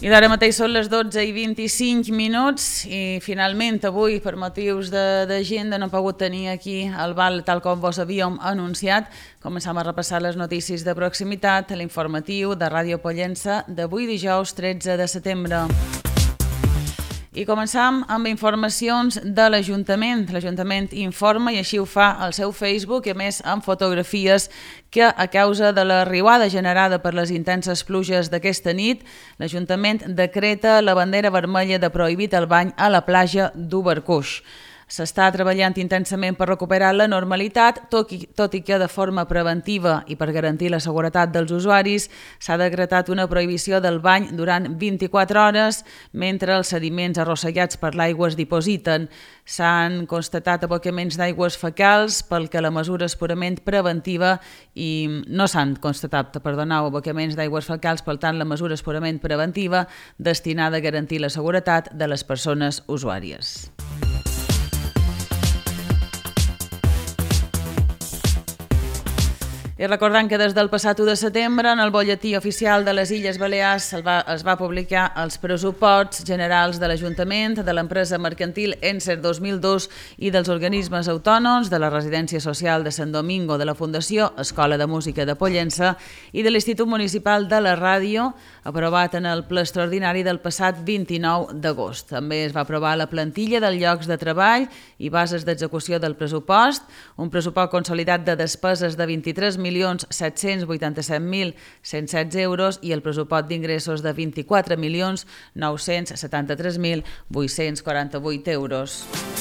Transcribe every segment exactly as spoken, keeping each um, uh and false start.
I d'ara mateix són les dotze i vint-i-cinc minuts i finalment avui, per motius d'agenda, no hem pogut tenir aquí el bal tal com vos havíem anunciat. Començam a repassar les notícies de proximitat, l'informatiu de Ràdio Pollença d'avui dijous tretze de setembre. I començam amb informacions de l'Ajuntament. L'Ajuntament informa, i així ho fa al seu Facebook, i a més amb fotografies, que a causa de la riuada generada per les intenses pluges d'aquesta nit, l'Ajuntament decreta la bandera vermella de prohibit el bany a la platja d'Ubercuix. S'està treballant intensament per recuperar la normalitat, tot i, tot i que de forma preventiva i per garantir la seguretat dels usuaris s'ha decretat una prohibició del bany durant vint-i-quatre hores mentre els sediments arrossegats per l'aigua es dipositen. S'han constatat abocaments d'aigües fecals pel que la mesura és purament preventiva i no s'han constatat, perdoneu, abocaments d'aigües fecals, per tant la mesura és purament preventiva destinada a garantir la seguretat de les persones usuàries. I recordant que des del passat u de setembre en el Bolletí Oficial de les Illes Balears es va, es va publicar els pressuposts generals de l'Ajuntament, de l'empresa mercantil Encer dos mil dos i dels organismes autònoms, de la Residència Social de Sant Domingo, de la Fundació Escola de Música de Pollença i de l'Institut Municipal de la Ràdio, aprovat en el ple extraordinari del passat vint-i-nou d'agost. També es va aprovar la plantilla dels llocs de treball i bases d'execució del pressupost, un pressupost consolidat de despeses de vint-i-tres milions set-cents vuitanta-set mil cent setze euros i el pressupost d'ingressos de vint-i-quatre milions nou-cents setanta-tres mil vuit-cents quaranta-vuit euros.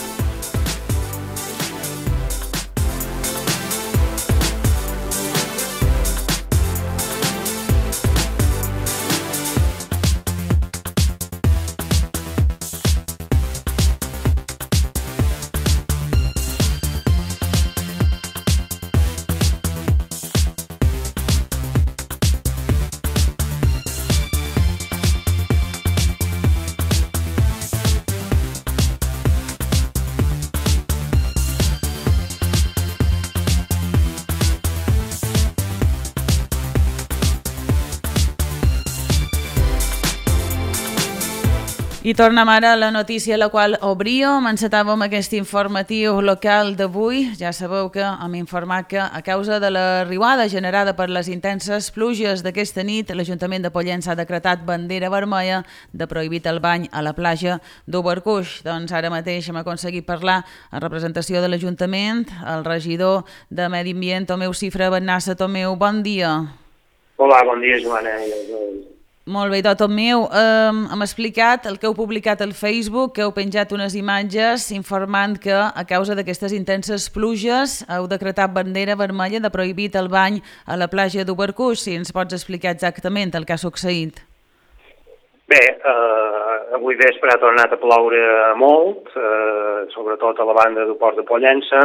I tornem ara a la notícia a la qual obríem, encetàvem aquest informatiu local d'avui. Ja sabeu que hem informat que a causa de la riuada generada per les intenses pluges d'aquesta nit, l'Ajuntament de Pollença ha decretat bandera vermella de prohibit el bany a la platja d'Ubercuix. Doncs ara mateix hem aconseguit parlar en representació de l'Ajuntament, el regidor de Medi Ambient, Tomeu Cifra Bennassa. Tomeu, bon dia. Hola, bon dia, Joana. Molt bé, tot meu. Um, hem explicat el que heu publicat al Facebook, que heu penjat unes imatges informant que a causa d'aquestes intenses pluges heu decretat bandera vermella de prohibit el bany a la platja d'Ubercuix. Si ens pots explicar exactament el que ha succeït. Bé, eh, avui vespre ha tornat a ploure molt, eh, sobretot a la banda del Port de Pollença,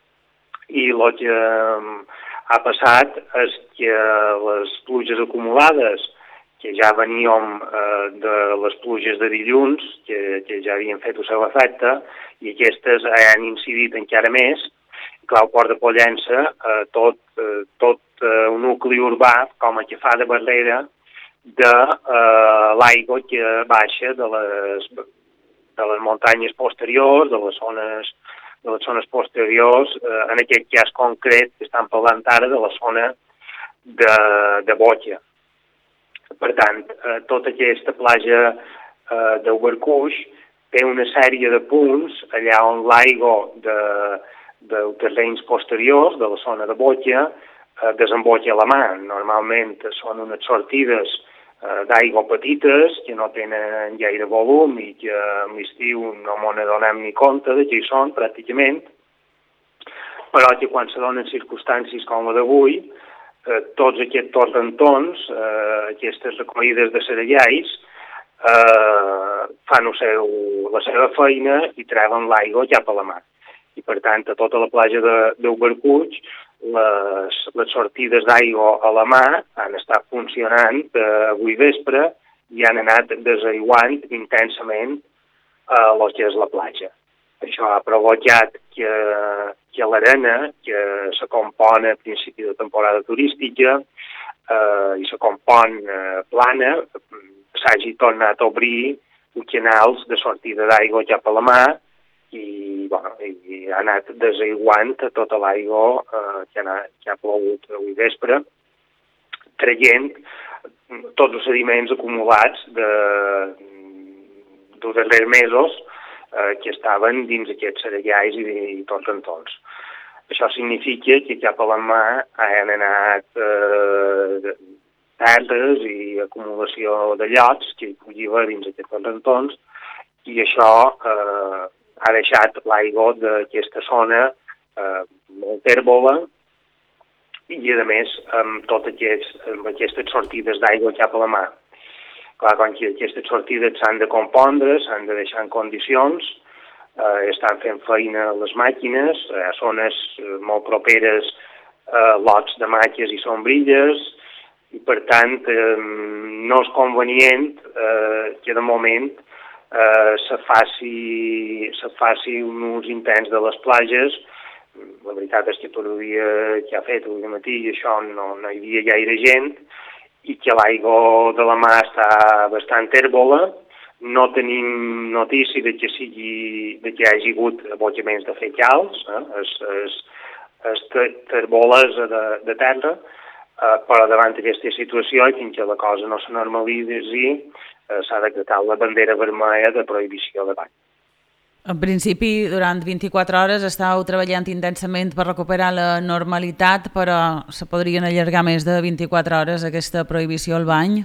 i el que ha passat és que les pluges acumulades que ja veníem eh, de les pluges de dilluns, que, que ja havien fet el seu efecte, i aquestes han incidit encara més. Clar, el Port de Pollença, eh, tot, eh, tot eh, un nucli urbà com a que fa de barrera de eh, l'aigua que baixa de les, de les muntanyes posteriors, de les zones, de les zones posteriors, eh, en aquest cas concret que estan parlant ara de la zona de, de Botja. Per tant, eh, tota aquesta platja eh, d'Ubercuix té una sèrie de punts allà on l'aigua de, dels terrenys posteriors, de la zona de Botja, eh, desemboca a la mà. Normalment són unes sortides eh, d'aigua petites que no tenen gaire volum i que a l'estiu no m'ho donem ni compte de què hi són pràcticament, però que quan se donen circumstàncies com la d'avui, Eh, tots aquests torrentons, eh, aquestes recollides de cerealls, eh, fan el seu, la seva feina i treuen l'aigua cap a la mar. I per tant, a tota la platja d'Ubercuix, les, les sortides d'aigua a la mar han estat funcionant eh, avui vespre i han anat desaiguant intensament eh, el que és la platja. Això ha provocat que, que l'arena, que se compon a principi de temporada turística eh, i se compon eh, plana, s'hagi tornat a obrir els canals de sortida d'aigua cap a la mar i, bueno, i ha anat desaiguant tota l'aigua eh, que, ha, que ha plogut avui vespre, traient tots els sediments acumulats de, dels darrers mesos eh, que estaven dins aquests serallais i, i tots rentons. Això significa que cap a la mar han anat eh, terres i acumulació de llots que hi pugui haver dins aquests rentons i això eh, ha deixat l'aigua d'aquesta zona eh, molt tèrbola i, a més, amb totes aquests, amb aquestes sortides d'aigua cap a la mar. Clar, quan aquestes sortides s'han de compondre, s'han de deixar en condicions, eh, estan fent feina les màquines, hi ha zones molt properes a eh, lots de màquies i sombrilles, i per tant eh, no és convenient eh, que de moment eh, se faci, se faci uns intents de les platges. La veritat és que tot el dia que ha fet avui matí i això no, no hi havia gaire gent i que l'aigua de la mar està bastant tèrbola. No tenim notícia de que, sigui, de que hi hagi hagut abocaments de fecals, eh? es, es, es tèrboles de, de terra, eh, però davant d'aquesta situació i fins que la cosa no se normalitzi eh, s'ha decretat la bandera vermella de prohibició de bany. En principi, durant vint-i-quatre hores estàveu treballant intensament per recuperar la normalitat, però se podrien allargar més de vint-i-quatre hores aquesta prohibició al bany?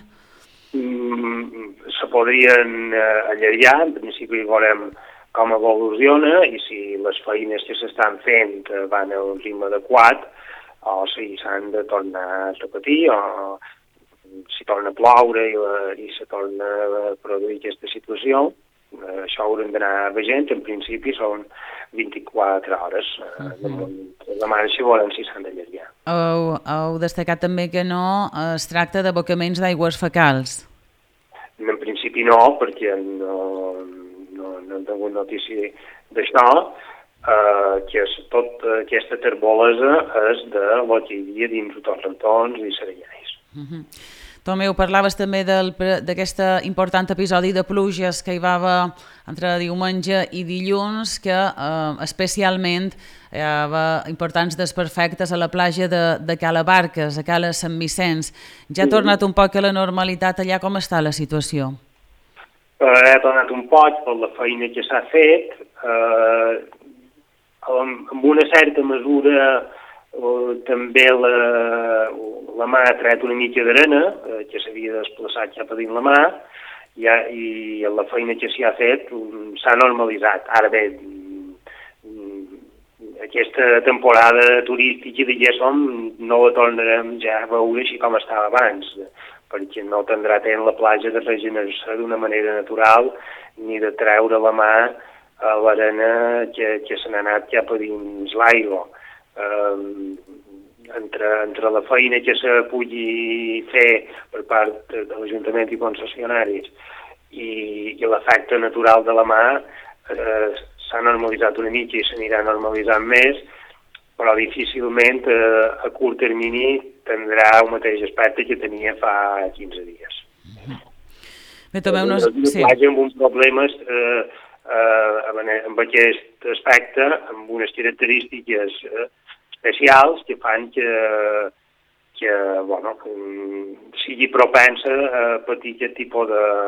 Mm, se podrien eh, allargar, en principi veurem com evoluciona i si les feines que s'estan fent eh, van a un ritme adequat o si s'han de tornar a repetir o si torna a ploure i, la, i se torna a produir aquesta situació. Això haurem d'anar veient, en principi són vint-i-quatre hores. Uh-huh. Demà si volen si s'han d'allargar. Heu, heu destacat també que no es tracta d'abocaments d'aigües fecals. En principi no, perquè no, no, no hem tingut notícia d'això, eh, que és, tot aquesta terbolesa és de lo que hi havia dins els torrentons i serallais. Uh-huh. Tomeu, parlaves també d'aquest important episodi de pluges que hi va haver entre diumenge i dilluns, que eh, especialment hi va haver importants desperfectes a la platja de, de Cala Barques, a Cala Sant Vicenç. Ja ha tornat un poc a la normalitat allà, com està la situació? Eh, ha tornat un poc per la feina que s'ha fet, eh, amb una certa mesura. Uh, també la, la mar ha tret una mica d'arena, eh, que s'havia desplaçat cap a dins la mar, i, i la feina que s'hi ha fet um, s'ha normalitzat. Ara bé, um, aquesta temporada turística de Llessom no la tornarem ja a veure així com estava abans, perquè no tindrà temps la platja de regenerar-se d'una manera natural ni de treure la mar a l'arena que, que se n'ha anat cap a dins l'aigua. Uh, entre, entre la feina que se pugui fer per part de, de l'Ajuntament i concessionaris i, i l'efecte natural de la mar uh, s'ha normalitzat una mica i s'anirà normalitzant més, però difícilment uh, a curt termini tindrà el mateix aspecte que tenia fa quinze dies. Bé, tomeu unes... sí. Amb uns problemes uh, uh, amb aquest aspecte, amb unes característiques uh, especials que fan que, que bueno, sigui propensa a patir aquest tipus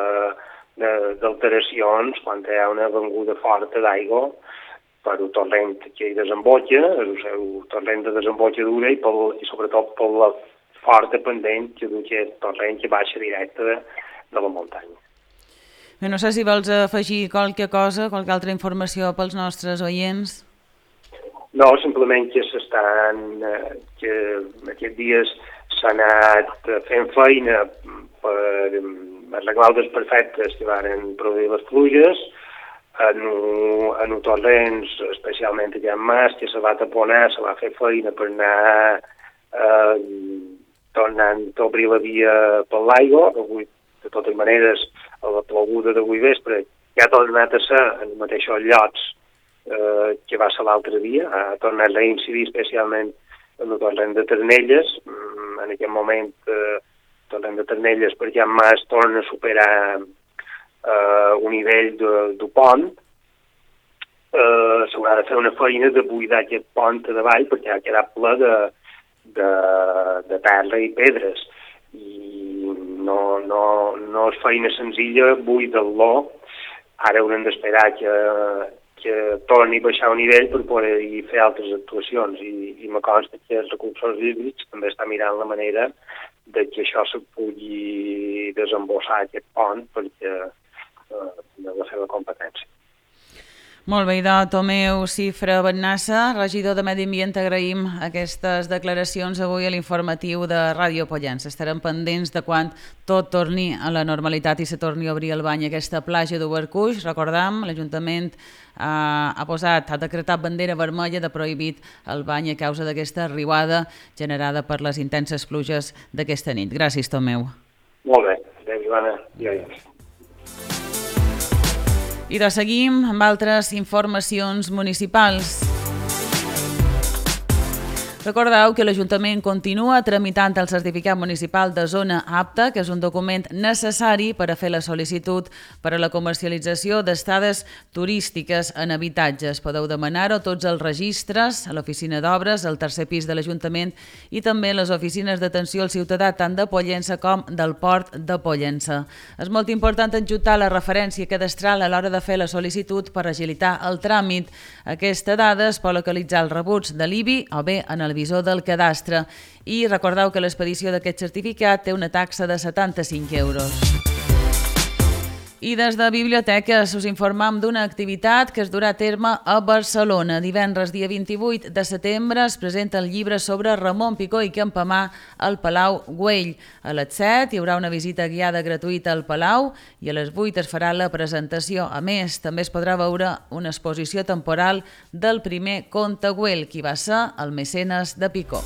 d'alteracions quan hi ha una venguda forta d'aigua per el torrent que hi desemboca, el seu torrent de desembocadura i, pel, i sobretot per la forta pendent que du aquest torrent que baixa directe de, de la muntanya. Bé, no sé si vols afegir qualque cosa, qualque altra informació pels nostres oients. No, simplement que s'estan, que aquests dies s'ha anat fent feina per arreglar els desperfectes que van produir les pluges, en, en els torrents, especialment aquí en Mas, que se va taponar, se va fer feina per anar eh, tornant a obrir la via per l'aigua. Avui, de totes maneres, a la ploguda d'avui vespre ja ha tornat a ser en els mateixos llocs Eh, que va ser l'altre dia, ha tornat a incidir especialment en el torrent de Ternelles. Mm, en aquest moment eh, Torrent de Ternelles, per Jan Mas, torna a superar eh, un nivell de, de pont. Eh, s'haurà de fer una feina de buidar aquest pont de davall perquè ha quedat ple de, de, de terra i pedres. I no, no, no és feina senzilla, buidar-lo. Ara haurem d'esperar que, que torni a baixar un nivell per poder fer altres actuacions. I, i me consta que els recursos hídrics també està mirant la manera de que això se pugui desembossar aquest pont perquè eh, de la seva competència. Molt bé, idò, Tomeu Cifra Bennassa, regidor de Medi Ambient, agraïm aquestes declaracions avui a l'informatiu de Ràdio Pollença. Estarem pendents de quan tot torni a la normalitat i se torni a obrir el bany a aquesta platja d'Ubercuix. Recordam, l'Ajuntament ha, ha posat, ha decretat bandera vermella de prohibit el bany a causa d'aquesta riuada generada per les intenses pluges d'aquesta nit. Gràcies, Tomeu. Molt bé, adéu, Ivana. I adéu. I de seguim amb altres informacions municipals. Recordeu que l'Ajuntament continua tramitant el certificat municipal de zona apta, que és un document necessari per a fer la sol·licitud per a la comercialització d'estades turístiques en habitatges. Podeu demanar-ho tots els registres, a l'oficina d'obres, al tercer pis de l'Ajuntament i també a les oficines d'atenció al ciutadà tant de Pollença com del Port de Pollença. És molt important adjuntar la referència cadastral a l'hora de fer la sol·licitud per agilitar el tràmit. Aquesta dada es pot localitzar als rebuts de l'I B I o bé en el visor del cadastre. I recordeu que l'expedició d'aquest certificat té una taxa de setanta-cinc euros. I des de Biblioteques us informam d'una activitat que es durà a terme a Barcelona. Divendres, dia vint-i-vuit de setembre, es presenta el llibre sobre Ramon Picó i Campamar al Palau Güell. A les set hi haurà una visita guiada gratuïta al Palau i a les vuit es farà la presentació. A més, també es podrà veure una exposició temporal del primer conte Güell, qui va ser el mecenes de Picó.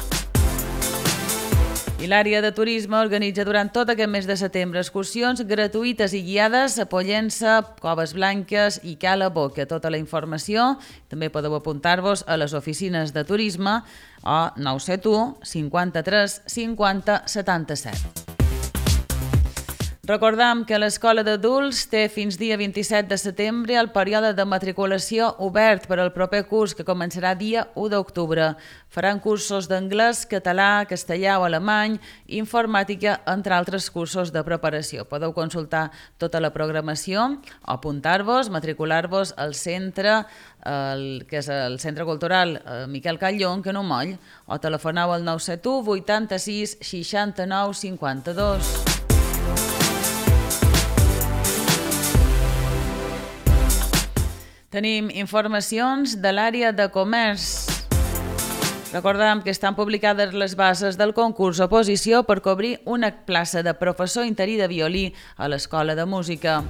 I l'àrea de turisme organitza durant tot aquest mes de setembre excursions gratuïtes i guiades a Pollença, Coves Blanques i Cala Boca. Tota la informació també podeu apuntar-vos a les oficines de turisme o nou set u cinquanta-tres cinquanta setanta-set. Recordam que l'Escola d'Adults té fins dia vint-i-set de setembre el període de matriculació obert per al proper curs que començarà dia u d'octubre. Faran cursos d'anglès, català, castellà o alemany, informàtica, entre altres cursos de preparació. Podeu consultar tota la programació o apuntar-vos, matricular-vos al centre, el, que és el Centre Cultural Miquel Catllón, que no moll, o telefoneu al nou set u vuitanta-sis seixanta-nou cinquanta-dos. Tenim informacions de l'àrea de comerç. Recordem que estan publicades les bases del concurs oposició per cobrir una plaça de professor interí de violí a l'Escola de Música.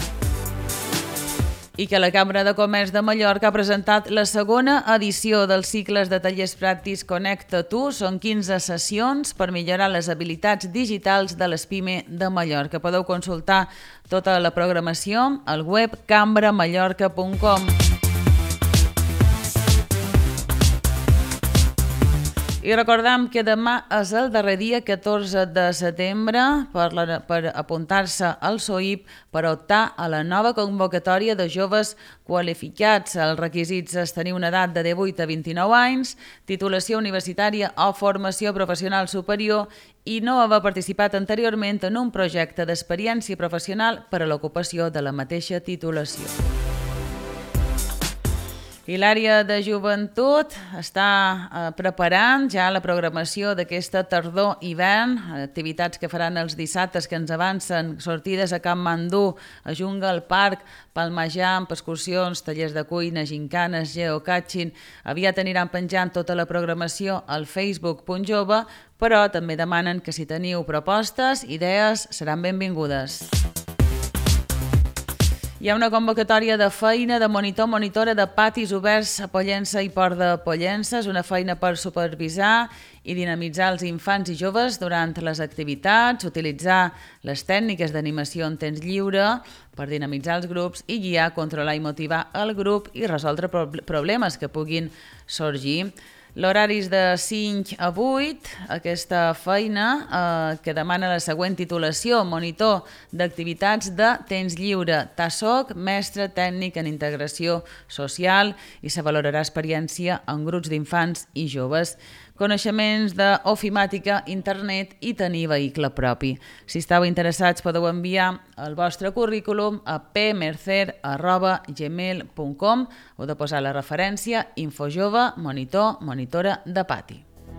I que la Cambra de Comerç de Mallorca ha presentat la segona edició dels cicles de tallers pràctics Connecta Tu. Són quinze sessions per millorar les habilitats digitals de les PIME de Mallorca. Podeu consultar tota la programació al web cambra mallorca punt com. I recordem que demà és el darrer dia, catorze de setembre, per, la, per apuntar-se al S O I P per optar a la nova convocatòria de joves qualificats. Els requisits és tenir una edat de divuit a vint-i-nou anys, titulació universitària o formació professional superior i no haver participat anteriorment en un projecte d'experiència professional per a l'ocupació de la mateixa titulació. I l'àrea de joventut està eh, preparant ja la programació d'aquesta tardor-hivern, activitats que faran els dissabtes que ens avancen, sortides a Camp Mandú, a Junga, al Parc, Palmajam, excursions, tallers de cuina, gincanes, geocaching. Aviat aniran penjant tota la programació al facebook punt jove, però també demanen que si teniu propostes, idees, seran benvingudes. Hi ha una convocatòria de feina de monitor monitora de patis oberts a Pollença i Port de Pollença. És una feina per supervisar i dinamitzar els infants i joves durant les activitats, utilitzar les tècniques d'animació en temps lliure per dinamitzar els grups i guiar, controlar i motivar el grup i resoldre problemes que puguin sorgir. L'horari és de cinc a vuit, aquesta feina eh, que demana la següent titulació, monitor d'activitats de temps lliure, T A S O C, mestre tècnic en integració social, i se valorarà experiència en grups d'infants i joves, coneixements d'ofimàtica, internet i tenir vehicle propi. Si esteu interessats podeu enviar el vostre currículum a p mercer arroba gmail punt com o de posar la referència infojove monitor monitora de pati.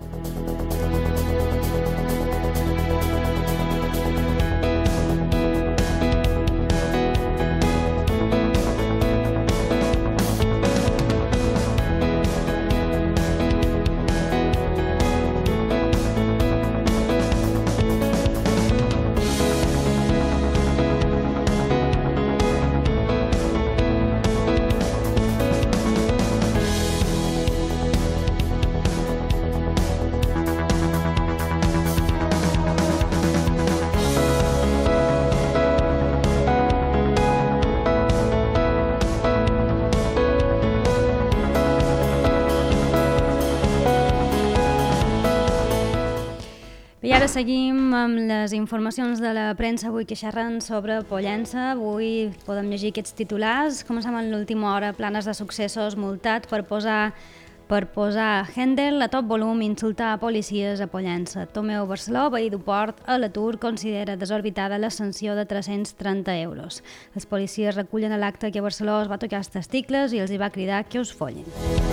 I ara seguim amb les informacions de la premsa avui que xerren sobre Pollença. Avui podem llegir aquests titulars. Comencem en l'última hora. Planes de successos multat per posar per posar Händel a tot volum i insultar a policies a Pollença. Tomeu Barceló, veí d'Uport, a l'atur, considera desorbitada la sanció de tres-cents trenta euros. Els policies recullen a l'acte que Barceló es va tocar els testicles i els hi va cridar que us follin.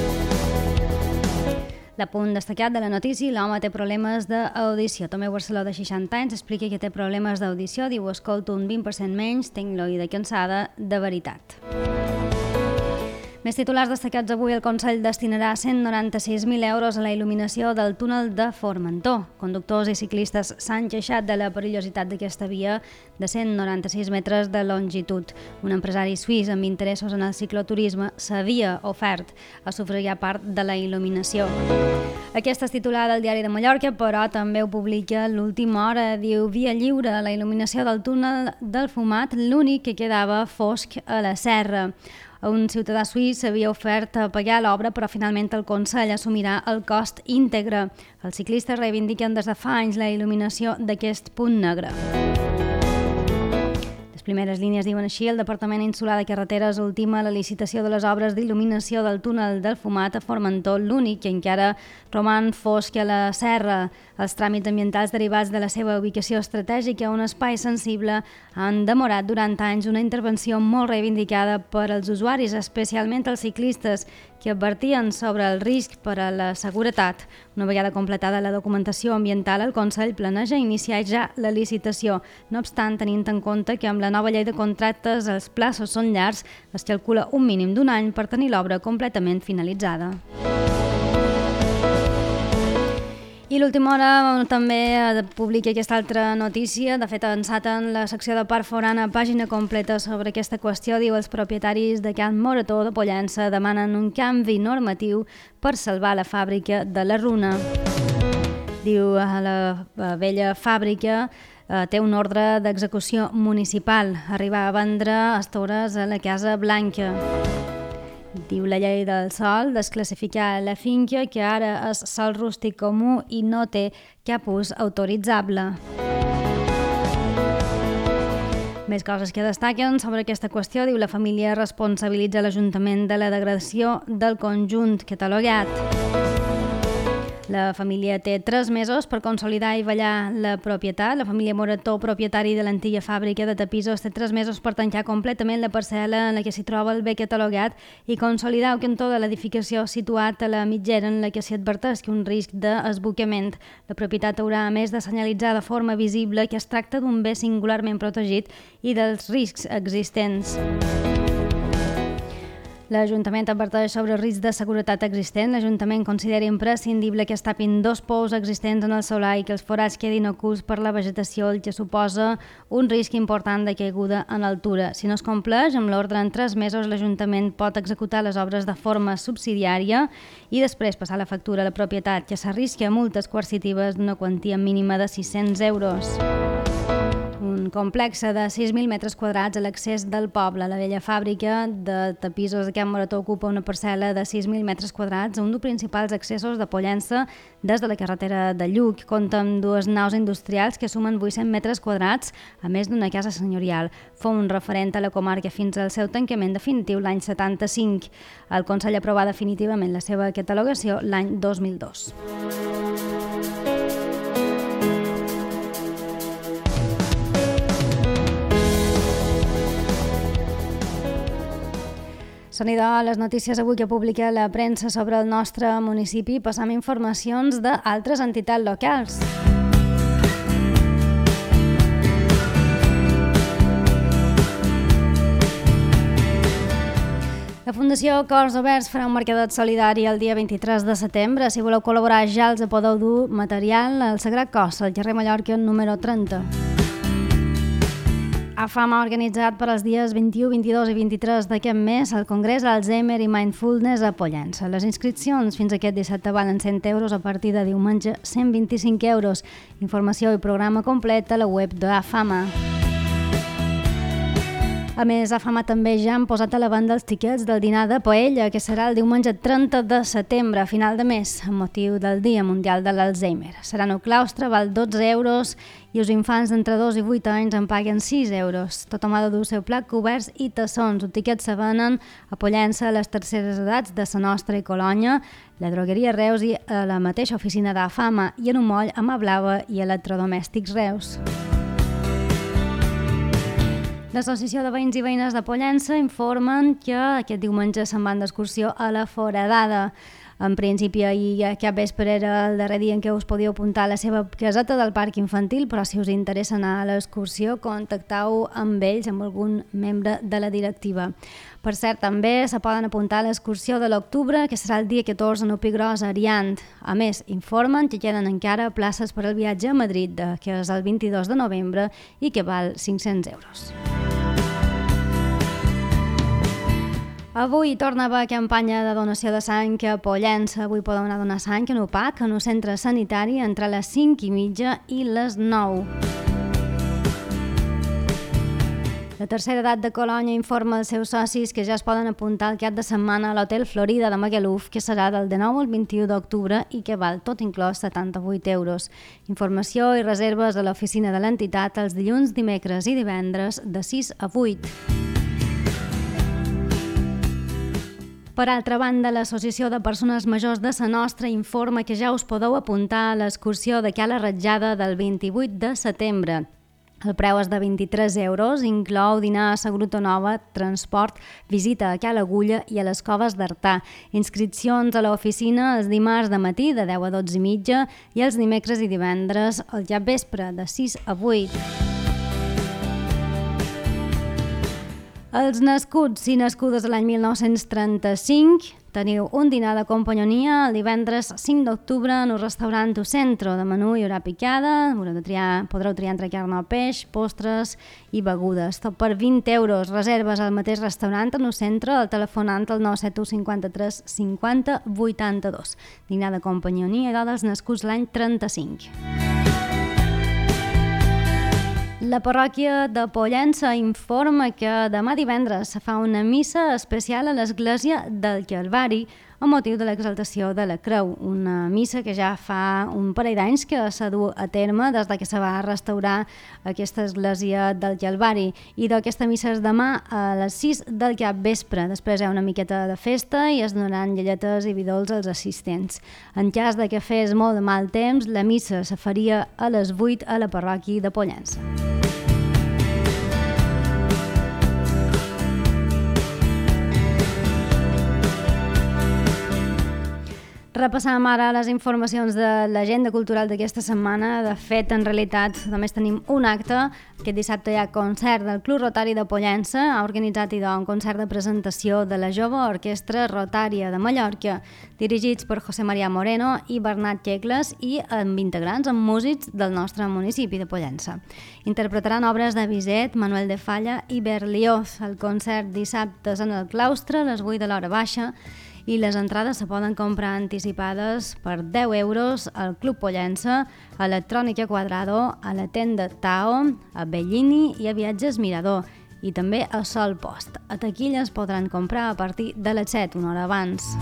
L'apunt destacat de la notícia, l'home té problemes d'audició. Tomeu Barceló, de seixanta anys, explica que té problemes d'audició. Diu, escolto un vint per cent menys, tinc l'oïda cansada, de veritat. Més titulars destacats avui. El Consell destinarà cent noranta-sis mil euros a la il·luminació del túnel de Formentor. Conductors i ciclistes s'han queixat de la perillositat d'aquesta via de cent noranta-sis metres de longitud. Un empresari suís amb interessos en el cicloturisme s'havia ofert a sufragar part de la il·luminació. Aquesta és titular del Diari de Mallorca, però també ho publica l'Última Hora. Diu, via lliure, la il·luminació del túnel del Fumat, l'únic que quedava fosc a la serra. Un ciutadà suís s'havia ofert a pagar l'obra, però finalment el Consell assumirà el cost íntegre. Els ciclistes reivindiquen des de fa anys la il·luminació d'aquest punt negre. Les primeres línies diuen així: el Departament Insular de Carreteres ultima la licitació de les obres d'il·luminació del túnel del Fumat a Formentor, l'únic que encara roman fosc a la serra. Els tràmits ambientals derivats de la seva ubicació estratègica a un espai sensible han demorat durant anys una intervenció molt reivindicada per als usuaris, especialment els ciclistes, que advertien sobre el risc per a la seguretat. Una vegada completada la documentació ambiental, el Consell planeja iniciar ja la licitació. No obstant, tenint en compte que amb la nova llei de contractes els plaços són llargs, es calcula un mínim d'un any per tenir l'obra completament finalitzada. I l'Última Hora també publica aquesta altra notícia. De fet, ençat en la secció de Parc Forana, pàgina completa sobre aquesta qüestió. Diu, els propietaris de Can Morató de Pollença demanen un canvi normatiu per salvar la fàbrica de la Runa. Diu, la vella fàbrica té un ordre d'execució municipal, arribar a vendre estores a la Casa Blanca. Diu la llei del sòl desclassificar la finca, que ara és sòl rústic comú i no té cap ús autoritzable. Més coses que destaquen sobre aquesta qüestió. Diu, la família responsabilitza l'Ajuntament de la degradació del conjunt catalogat. La família té tres mesos per consolidar i vetllar la propietat. La família Morató, propietari de l'antiga fàbrica de tapissos, té tres mesos per tancar completament la parcel·la en la que s'hi troba el bé catalogat i consolidar el cantó de l'edificació situat a la mitgera en la que s'hi adverteix que un risc d'esbucament. La propietat haurà, a més, de senyalitzar de forma visible que es tracta d'un bé singularment protegit i dels riscs existents. L'Ajuntament adverteix sobre el risc de seguretat existent. L'Ajuntament considera imprescindible que es tapin dos pous existents en el solar i que els forats quedin ocults per la vegetació, el que suposa un risc important de caiguda en altura. Si no es compleix amb l'ordre en tres mesos, l'Ajuntament pot executar les obres de forma subsidiària i després passar la factura a la propietat, que s'arrisca a multes coercitives d'una quantia mínima de sis-cents euros. Un un complex de sis mil metres quadrats a l'accés del poble. La vella fàbrica de tapissos de Can Morató ocupa una parcel·la de sis mil metres quadrats, un dels principals accessos de Pollença des de la carretera de Lluc. Compta amb dues naus industrials que sumen vuit-cents metres quadrats, a més d'una casa senyorial. Fou un referent a la comarca fins al seu tancament definitiu l'any setanta-cinc. El Consell aprovà definitivament la seva catalogació l'any dos mil dos. Són idò les notícies avui que publica la premsa sobre el nostre municipi. Passam informacions d'altres entitats locals. La Fundació Cors Oberts farà un mercadet solidari el dia vint-i-tres de setembre. Si voleu col·laborar, ja els podeu dur material al Sagrat Cos, al carrer Mallorca número trenta. A Fama ha organitzat per als dies vint-i-u, vint-i-dos i vint-i-tres d'aquest mes el Congrés Alzheimer i Mindfulness a Pollença. Les inscripcions fins aquest dissabte valen cent euros, a partir de diumenge cent vint-i-cinc euros. Informació i programa complet a la web de A Fama. A més, a Fama també ja han posat a la venda els tiquets del dinar de paella, que serà el diumenge trenta de setembre, a final de mes, amb motiu del Dia Mundial de l'Alzheimer. Serà en el claustre, val dotze euros, i els infants d'entre dos i vuit anys en paguen sis euros. Tothom ha de dur seu plat, coberts i tassons. Els tiquets se venen a Pollença, a les terceres edats de Sa Nostra i Colònia, la drogueria Reus i a la mateixa oficina de Fama, i en un moll a Mà Blava i Electrodomèstics Reus. L'Associació de Veïns i Veïnes de Pollença informen que aquest diumenge se'n van d'excursió a la Foradada. En principi, ahir cap vespre era el darrer dia en què us podíeu apuntar a la seva caseta del parc infantil, però si us interessa anar a l'excursió, contacteu amb ells, amb algun membre de la directiva. Per cert, també se poden apuntar a l'excursió de l'octubre, que serà el dia catorze en Upigros, a Ariant. A més, informen que queden encara places per al viatge a Madrid, que és el vint-i-dos de novembre i que val cinc-cents euros. Avui torna a haver campanya de donació de sang a Pollença. Avui podeu anar a donar sang en U P A C, en un centre sanitari, entre les cinc i mitja i les nou. La tercera edat de Colònia informa als seus socis que ja es poden apuntar al cap de setmana a l'Hotel Florida de Magaluf, que serà del dinou al vint-i-u d'octubre i que val tot inclòs setanta-vuit euros. Informació i reserves a l'oficina de l'entitat els dilluns, dimecres i divendres de sis a vuit. Per altra banda, l'Associació de Persones Majors de Sa Nostra informa que ja us podeu apuntar a l'excursió de Cala Ratjada del vint-i-vuit de setembre. El preu és de vint-i-tres euros, inclou dinar a Sa Gruta Nova, transport, visita a Cala Agulla i a les Coves d'Artà. Inscripcions a l'oficina els dimarts de matí de deu a dotze i mitja i els dimecres i divendres al capvespre de sis a vuit. Els nascuts i nascudes de l'any mil nou-cents trenta-cinc teniu un dinar de companyonia el divendres cinc d'octubre en un restaurant o centre. De menú hi haurà picada, podreu triar, podreu triar entre carn o peix, postres i begudes. Tot per vint euros. Reserves al mateix restaurant en un centre, el telefonant al nou set u cinquanta-tres cinquanta vuitanta-dos. Dinar de companyonia dels nascuts l'any trenta-cinc. La parròquia de Pollença informa que demà divendres se fa una missa especial a l'església del Calvari a motiu de l'exaltació de la Creu, una missa que ja fa un parell d'anys que s'ha dut a terme des que se va restaurar aquesta església del Calvari, i d'aquesta missa és demà a les sis del capvespre. Després hi ha una miqueta de festa i es donaran galletes i vi dolç als assistents. En cas de que fes molt de mal temps, la missa se faria a les vuit a la parròquia de Pollença. Repassam ara les informacions de l'agenda cultural d'aquesta setmana. De fet, en realitat, només tenim un acte. Aquest dissabte hi ha concert del Club Rotari de Pollença. Ha organitzat idò un concert de presentació de la jove Orquestra Rotària de Mallorca, dirigits per José María Moreno i Bernat Txecles, i amb integrants, amb músics del nostre municipi de Pollença. Interpretaran obres de Bizet, Manuel de Falla i Berlioz. El concert dissabte és en el claustre, a les vuit de l'hora baixa, i les entrades se poden comprar anticipades per deu euros al Club Pollença, a Electrònica Quadrado, a la tenda Tao, a Bellini i a Viatges Mirador, i també a Sol Post. A taquilles podran comprar a partir de les set, una hora abans.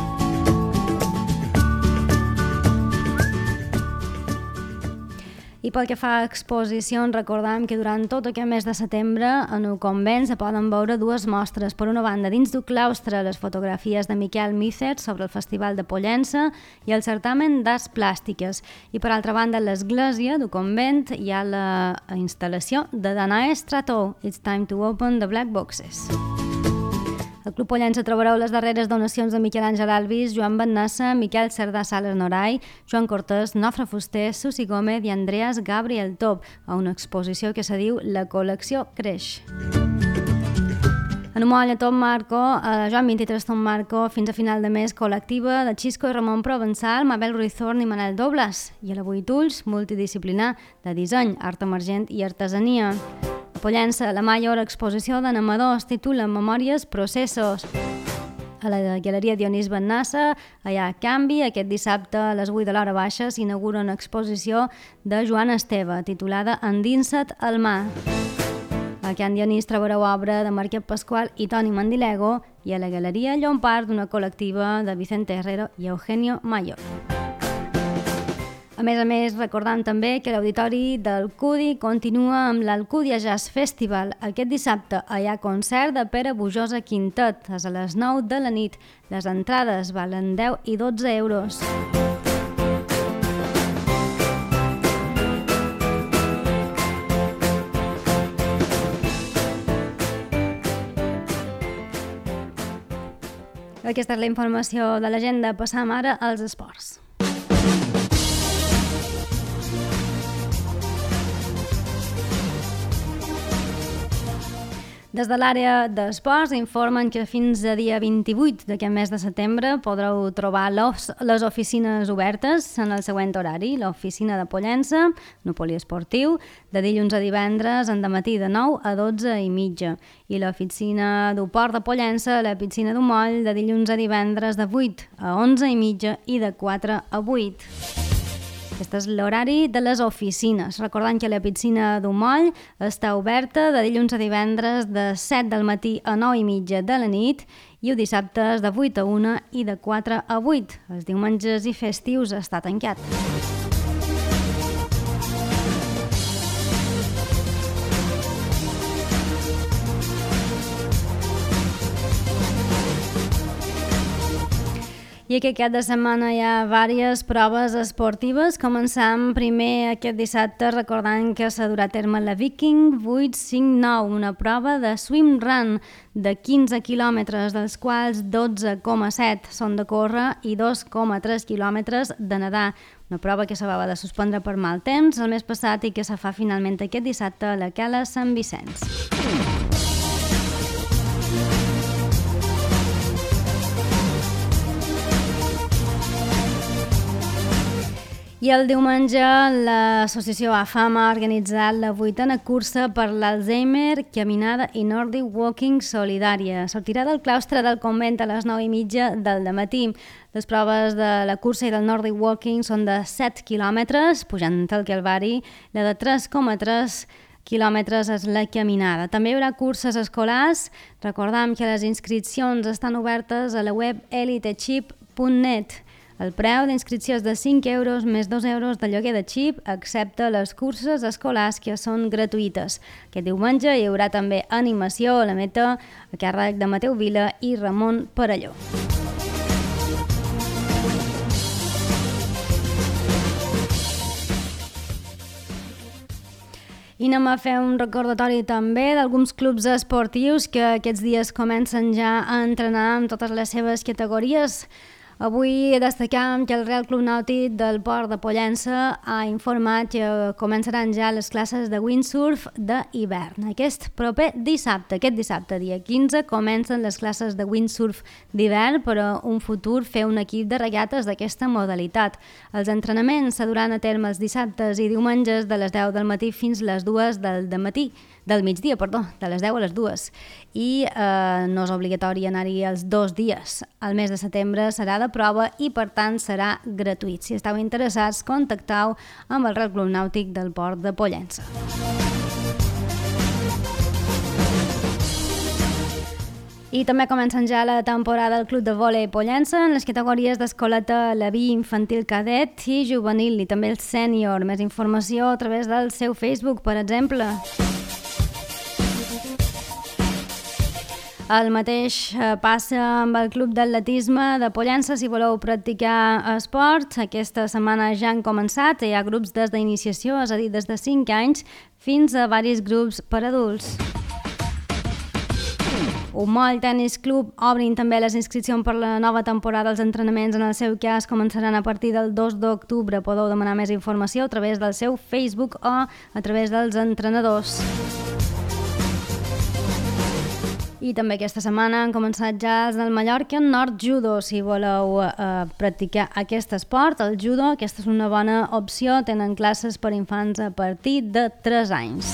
I pel que fa a exposicions, recordem que durant tot aquest mes de setembre en el convent se poden veure dues mostres. Per una banda, dins del claustre, les fotografies de Miquel Mícer sobre el Festival de Pollença i el certamen d'arts plàstiques. I per altra banda, a l'església del convent hi ha la instal·lació de Danae Stratou, It's Time to Open the Black Boxes. Al Club Pollença trobareu les darreres donacions de Miquel Àngel Alvis, Joan Bennassa, Miquel Cerdà Sales Norai, Joan Cortés, Nofre Fuster, Susi Gómez i Andreas Gabriel Top, a una exposició que se diu La col·lecció creix. En un moll a Tom Marco, a Joan vint-i-tres Tom Marco, fins a final de mes, col·lectiva de Xisco i Ramon Provençal, Mabel Ruizorn i Manel Dobles, i a la Vuit Ulls, multidisciplinar de disseny, art emergent i artesania. A Pollença, la major exposició d'animadors es titula Memòries Processos. A la Galeria Dionís Bennassa, allà a Canvi, aquest dissabte a les vuit de l'hora baixa s'inaugura una exposició de Joan Esteve, titulada Endinsa't al mar. A Can Dionís trobareu obra de Marquet Pasqual i Toni Mandilego, i a la Galeria Llompart d'una col·lectiva de Vicente Herrero i Eugenio Mayor. A més a més, recordant també que l'Auditori del Cudi continua amb l'Alcúdia Jazz Festival. Aquest dissabte hi ha concert de Pere Bujosa Quintet, és a les nou de la nit. Les entrades valen deu i dotze euros. Aquesta és la informació de l'agenda. Passam ara als esports. Des de l'àrea d'esports informen que fins a dia vint-i-vuit d'aquest mes de setembre podreu trobar les oficines obertes en el següent horari. L'oficina de Pollença, un poliesportiu, de dilluns a divendres en dematí de nou a dotze i mitja. I l'oficina del Port de Pollença, la piscina d'un moll, de dilluns a divendres de vuit a onze i mitja i de quatre a vuit. Aquest és l'horari de les oficines. Recordant que la piscina d'un moll està oberta de dilluns a divendres de set del matí a nou i mitja de la nit i els dissabtes de vuit a una i de quatre a vuit. Els diumenges i festius està tancat. I aquest cap de setmana hi ha diverses proves esportives. Començam primer aquest dissabte recordant que s'ha durat a terme la Viking vuit cinc nou, una prova de swim run de quinze quilòmetres, dels quals dotze coma set són de córrer i dos coma tres quilòmetres de nedar. Una prova que s'havia de suspendre per mal temps el mes passat i que se fa finalment aquest dissabte a la Cala Sant Vicenç. I el diumenge l'associació AFAMA ha organitzat la vuitena cursa per l'Alzheimer, caminada i Nordic Walking solidària. Sortirà del claustre del convent a les nou i mitja del dematí. Les proves de la cursa i del Nordic Walking són de set quilòmetres, pujant el Calvari, la de tres coma tres quilòmetres és la caminada. També hi haurà curses escolars. Recordem que les inscripcions estan obertes a la web elitechip punt net. El preu d'inscripció és de cinc euros més dos euros de lloguer de xip, excepte les curses escolars que són gratuïtes. Aquest diumenge hi haurà també animació a la meta a càrrec de Mateu Vila i Ramon Perelló. I anem a fer un recordatori també d'alguns clubs esportius que aquests dies comencen ja a entrenar amb totes les seves categories. Avui destacam que el Real Club Nàutic del Port de Pollença ha informat que començaran ja les classes de windsurf d'hivern. Aquest proper dissabte, aquest dissabte, dia quinze, comencen les classes de windsurf d'hivern, però un futur fer un equip de regates d'aquesta modalitat. Els entrenaments se duran a terme els dissabtes i diumenges de les deu del matí fins les dues del matí, del migdia, perdó, de les deu a les dues. I eh, no és obligatori anar-hi els dos dies. El mes de setembre serà de prova i, per tant, serà gratuït. Si esteu interessats, contacteu amb el Real Club Nàutic del Port de Pollença. I també comencen ja la temporada del Club de Vòlei Pollença en les categories d'escoleta, Leví, infantil, cadet i juvenil, i també el sènior. Més informació a través del seu Facebook, per exemple. El mateix passa amb el Club d'Atletisme de Pollença. Si voleu practicar esport, aquesta setmana ja han començat. Hi ha grups des d'iniciació, és a dir, des de cinc anys, fins a diversos grups per adults. Moll Tennis Club obrin també les inscripcions per la nova temporada. Els entrenaments, en el seu cas, començaran a partir del dos d'octubre. Podeu demanar més informació a través del seu Facebook o a través dels entrenadors. I també aquesta setmana han començat ja els del Mallorca Nord Judo. Si voleu eh, practicar aquest esport, el judo, aquesta és una bona opció. Tenen classes per infants a partir de tres anys.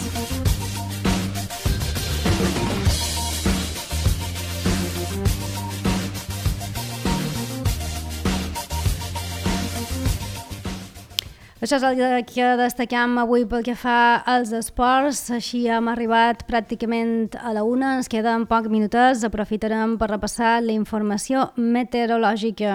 Això és el que destacam avui pel que fa als esports. Així hem arribat pràcticament a la una. Ens queden pocs minutets. Aprofitarem per repassar la informació meteorològica.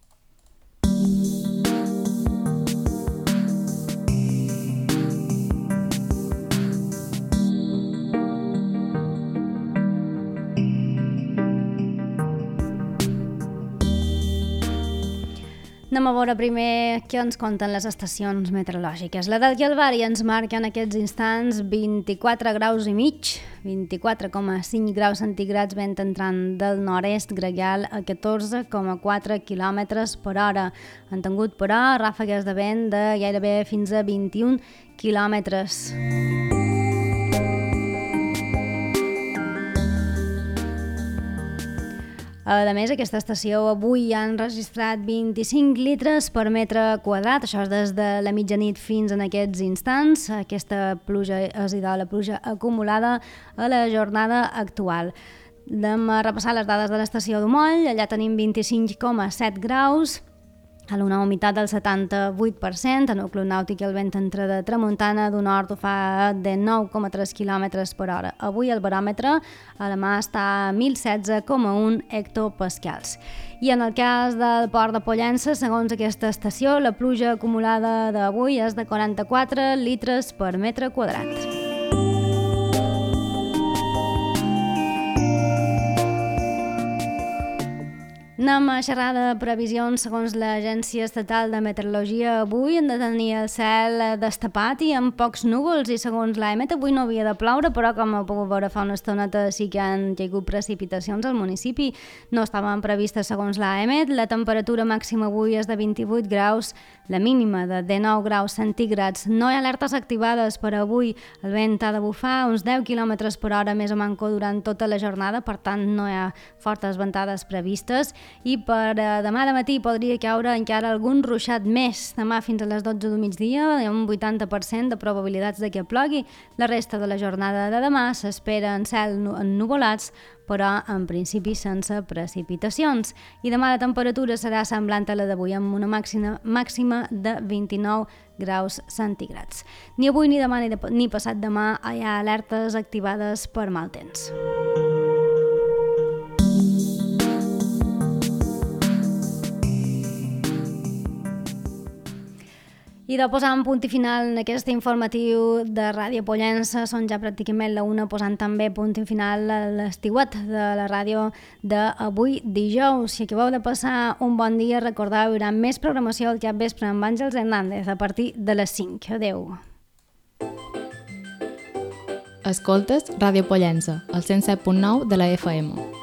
Anem a veure primer què ens conten les estacions meteorològiques. La del Calvari ens marca en aquests instants vint-i-quatre graus i mig, vint-i-quatre coma cinc graus centígrads, vent entrant del nord-est gregal a catorze coma quatre quilòmetres per hora. Han tingut, però, ràfegues de vent de gairebé fins a vint-i-un quilòmetres. A més, aquesta estació avui ha enregistrat vint-i-cinc litres per metre quadrat, això és des de la mitjanit fins en aquests instants. Aquesta pluja és idò la pluja acumulada a la jornada actual. Anem a repassar les dades de l'estació d'Omoll. Allà tenim vint-i-cinc coma set graus, a una humitat del setanta-vuit per cent, en el Club Nàutic el vent entra de tramuntana d'un nord ho fa de nou coma tres quilòmetres per hora. Avui el baròmetre a la mà està a mil setze coma un hectopascals. I en el cas del Port de Pollença, segons aquesta estació, la pluja acumulada d'avui és de quaranta-quatre litres per metre quadrat. Anem a xerrar de previsions. Segons l'Agència Estatal de Meteorologia, avui hem de tenir el cel destapat i amb pocs núvols, i segons l'A E M E T avui no havia de ploure, però com heu pogut veure fa una estoneta sí que han caigut precipitacions al municipi. No estaven previstes segons l'A E M E T. La temperatura màxima avui és de vint-i-vuit graus, la mínima de dinou graus centígrads. No hi ha alertes activades per avui. El vent ha de bufar uns deu quilòmetres per hora més o manco durant tota la jornada, per tant no hi ha fortes ventades previstes. I per demà de matí podria caure encara algun ruixat més. Demà fins a les dotze del migdia hi ha un vuitanta per cent de probabilitats de que plogui. La resta de la jornada de demà s'espera en cel ennuvolats, però en principi sense precipitacions. I demà la temperatura serà semblant a la d'avui, amb una màxima, màxima de vint-i-nou graus centígrads. Ni avui ni demà ni, de, ni passat demà hi ha alertes activades per mal temps. I de posar un punt i final en aquest informatiu de Ràdio Pollença, són ja pràcticament la una, posant també punt i final a l'estiuet de la ràdio d'avui dijous. Si acabeu de passar un bon dia, recordeu, hi haurà més programació al capvespre amb Àngels Hernández a partir de les cinc. Adéu. Escoltes Ràdio Pollença, al cent set punt nou de la F M.